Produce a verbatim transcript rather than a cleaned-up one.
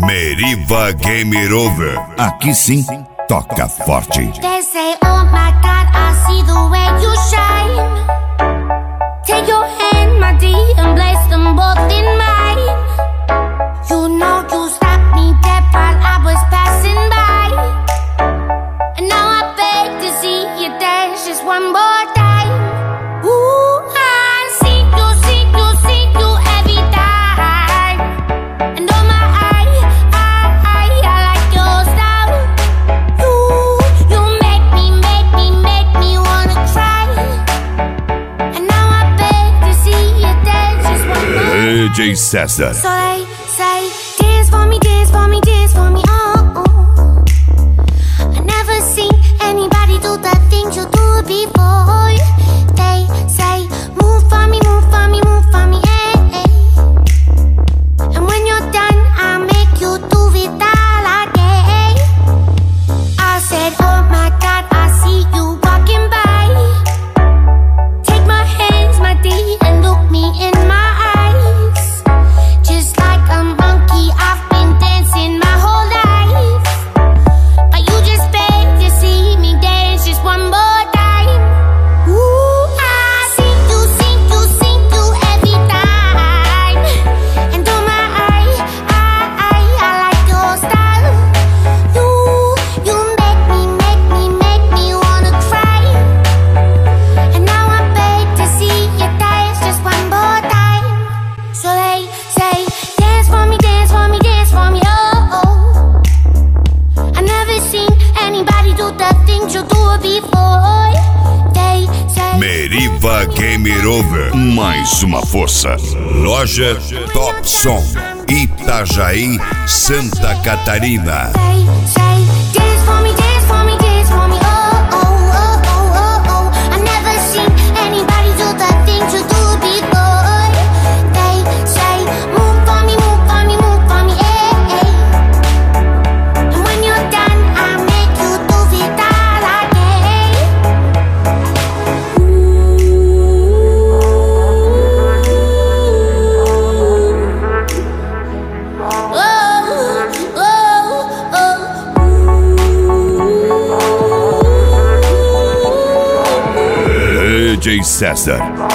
Meriva Game Over. Aqui sim, toca forte. They say, oh my God, I see the way you shine. Take your hand, my dear, and place them both in mine. You know you stopped me dead while I was passing by. And now I beg to see you dance just one more time. Ooh, I see you, see you, see you every time. And oh my, I, I, I, I like your style. You, you make me, make me, make me wanna cry. And now I beg to see you dance just one more time. D J César. So they say, dance for me, dance for me, dance for me, oh, oh. I never seen anybody do the things you do before. They say, move for me, move for me, move for me, eh, eh. And when you're done, I'll make you do it all again. I said, oh my God, I see you walking by. Take my hands, my dear, and look me in my eyes. Just like a monkey, I've been dancing my whole life. But you just beg to see me dance just one more time. Ooh, I see you, see you, see you every time. And oh my, I, I, I, I like your style. You, you make me, make me, make me wanna cry. And now I beg to see you dance just one more time. So they say, dance for me, dance for me, dance for me, oh, oh. I never seen anybody do the things you do before. They say, Meriva Game Over. Mais uma força. Loja Top Som. Itajaí, Santa Catarina. say, say, dance for me, dance for me, dance for me, oh, oh, oh, oh, oh, oh. I never seen anybody do the things you do before. They say, move for me, move for me, move for me, eh, eh. And when you're done, I'll make you do it all again. Oh, oh, oh. D J César.